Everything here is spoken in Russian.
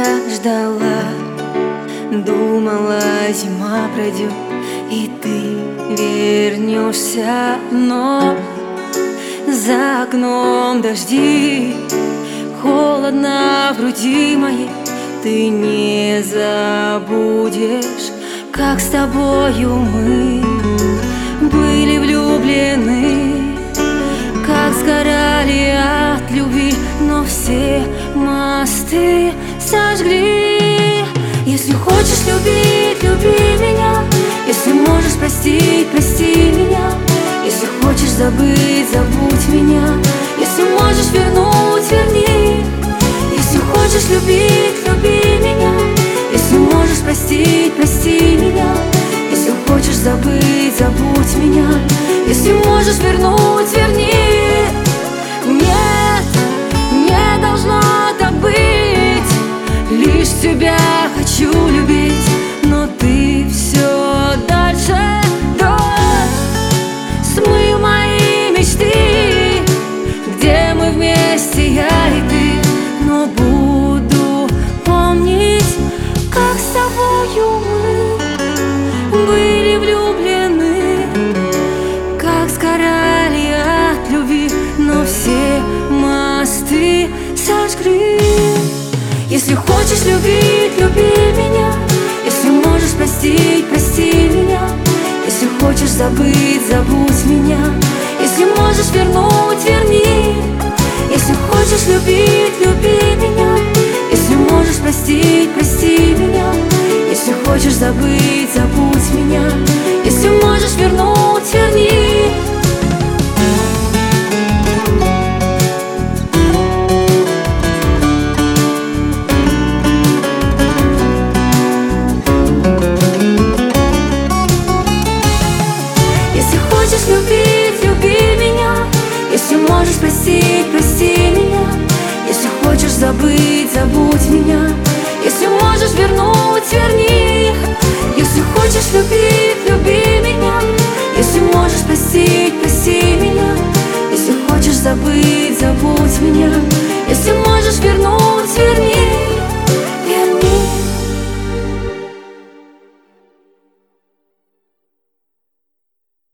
тебя ждала, думала, зима пройдет и ты вернешься, но за окном дожди, холодно в груди моей. Ты не забудешь, как с тобою мы были влюблены, как сгорали от любви, но все мосты сожгли. Если хочешь любить, люби меня. Если можешь простить, прости меня. Если хочешь забыть, забудь меня. Если можешь вернуть, верни. Если хочешь любить, люби меня. Если можешь простить, прости меня. Если хочешь забыть, забудь меня. Если можешь вернуть, верни. Нет, не должно так быть. Лишь тебя хочу любить, но ты все дальше. Дождь смыл мои мечты, где мы вместе, я и ты. Но буду помнить, как с тобою мы были влюблены, как сгорали от любви, но все мосты сожгли. Если хочешь любить, люби меня. Если можешь простить, прости меня. Если хочешь забыть, забудь меня. Если можешь вернуть, верни. Если хочешь любить, люби меня. Если можешь простить, прости меня. Если хочешь забыть,